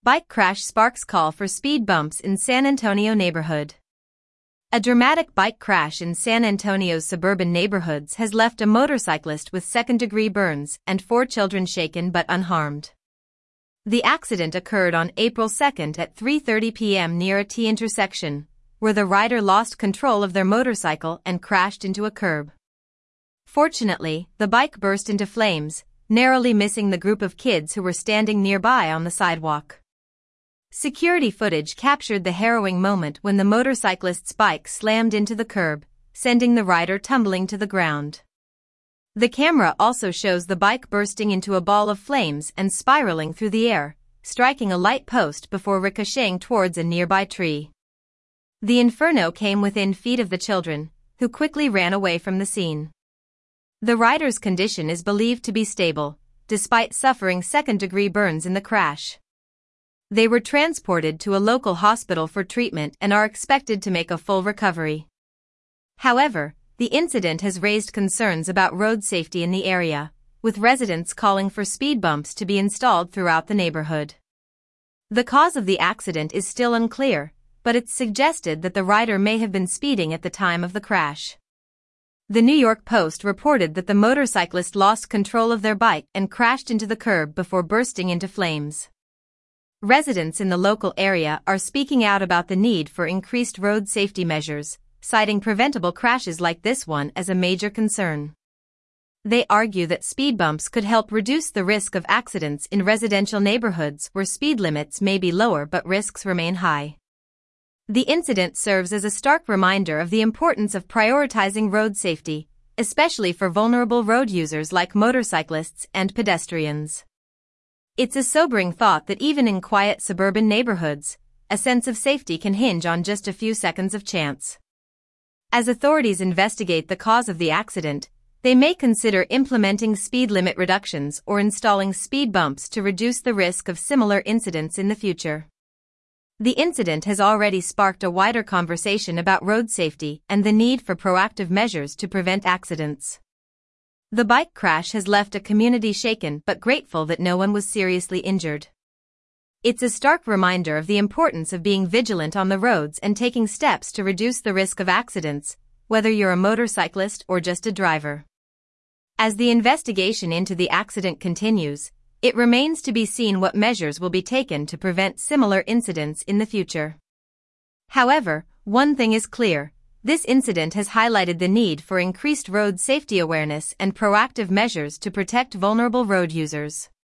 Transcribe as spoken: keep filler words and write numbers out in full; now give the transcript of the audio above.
Bike crash sparks call for speed bumps in San Antonio neighborhood. A dramatic bike crash in San Antonio's suburban neighborhoods has left a motorcyclist with second-degree burns and four children shaken but unharmed. The accident occurred on April second at three thirty p m near a T intersection, where the rider lost control of their motorcycle and crashed into a curb. Fortunately, the bike burst into flames, narrowly missing the group of kids who were standing nearby on the sidewalk. Security footage captured the harrowing moment when the motorcyclist's bike slammed into the curb, sending the rider tumbling to the ground. The camera also shows the bike bursting into a ball of flames and spiraling through the air, striking a light post before ricocheting towards a nearby tree. The inferno came within feet of the children, who quickly ran away from the scene. The rider's condition is believed to be stable, despite suffering second-degree burns in the crash. They were transported to a local hospital for treatment and are expected to make a full recovery. However, the incident has raised concerns about road safety in the area, with residents calling for speed bumps to be installed throughout the neighborhood. The cause of the accident is still unclear, but it's suggested that the rider may have been speeding at the time of the crash. The New York Post reported that the motorcyclist lost control of their bike and crashed into the curb before bursting into flames. Residents in the local area are speaking out about the need for increased road safety measures, citing preventable crashes like this one as a major concern. They argue that speed bumps could help reduce the risk of accidents in residential neighborhoods where speed limits may be lower but risks remain high. The incident serves as a stark reminder of the importance of prioritizing road safety, especially for vulnerable road users like motorcyclists and pedestrians. It's a sobering thought that even in quiet suburban neighborhoods, a sense of safety can hinge on just a few seconds of chance. As authorities investigate the cause of the accident, they may consider implementing speed limit reductions or installing speed bumps to reduce the risk of similar incidents in the future. The incident has already sparked a wider conversation about road safety and the need for proactive measures to prevent accidents. The bike crash has left a community shaken but grateful that no one was seriously injured. It's a stark reminder of the importance of being vigilant on the roads and taking steps to reduce the risk of accidents, whether you're a motorcyclist or just a driver. As the investigation into the accident continues, it remains to be seen what measures will be taken to prevent similar incidents in the future. However, one thing is clear: this incident has highlighted the need for increased road safety awareness and proactive measures to protect vulnerable road users.